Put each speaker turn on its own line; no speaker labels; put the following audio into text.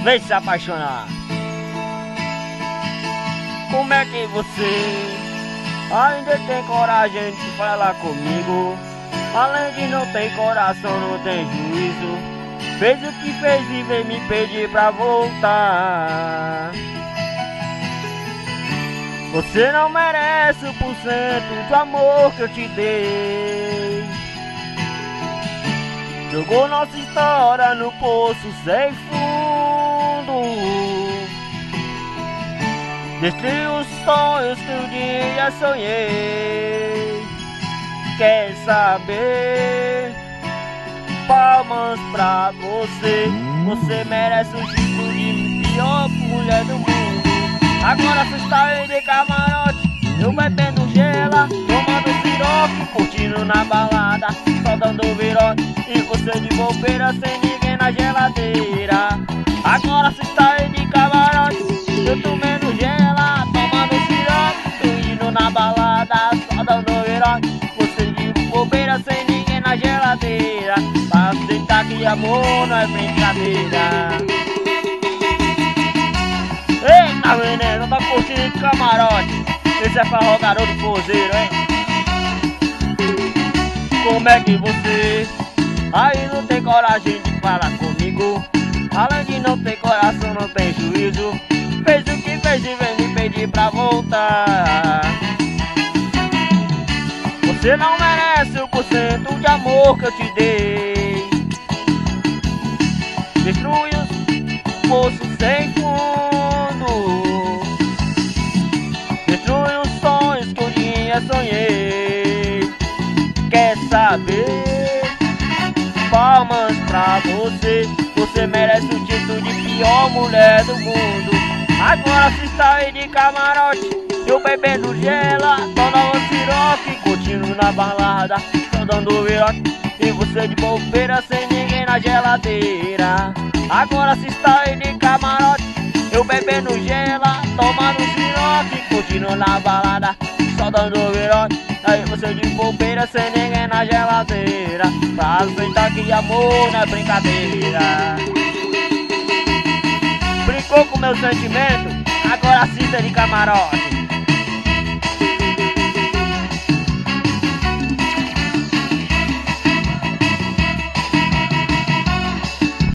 vem se apaixonar. Como é que você ainda tem coragem de falar comigo? Além de não ter coração, não tem juízo. Fez o que fez e veio me pedir pra voltar. Você não merece 1% do amor que eu te dei. Jogou nossa história no poço sem fundo. Destruiu os sonhos que um dia sonhei. Quer saber? Palmas pra você. Você merece o título de pior mulher do mundo. Agora você está aí de camarote, eu bebendo gela, tomando siroque, curtindo na balada, só dando virote. E você de bobeira sem ninguém na geladeira. Agora você está aí de camarote, eu tomando gela, tomando siroque, tô indo na balada, só dando virote. Você de bobeira sem ninguém na geladeira. Pra aceitar que amor não é brincadeira. Eita menino, tá curtindo de camarote. Esse é pra garoto poseiro, hein? Como é que você aí não tem coragem de falar comigo? Além de não ter coração, não tem juízo. Fez o que fez e vem me pedir pra voltar. Você não merece 1% de amor que eu te dei. Destrui os poços sem fundo. Destrui os sonhos que um dia sonhei. Quer saber? Palmas pra você. Você merece o título de pior mulher do mundo. Agora se está aí de camarote, eu bebendo gela, tomando siroque, curtindo na balada, só dando virote. E você de bobeira sem ninguém na geladeira. Agora se está aí de camarote, eu bebendo gela, tomando siroque, curtindo na balada, só dando virote. Aí você de bobeira sem ninguém na geladeira. Pra aceitar que amor não é brincadeira. Brincou com meu sentimento, agora sinta de camarote.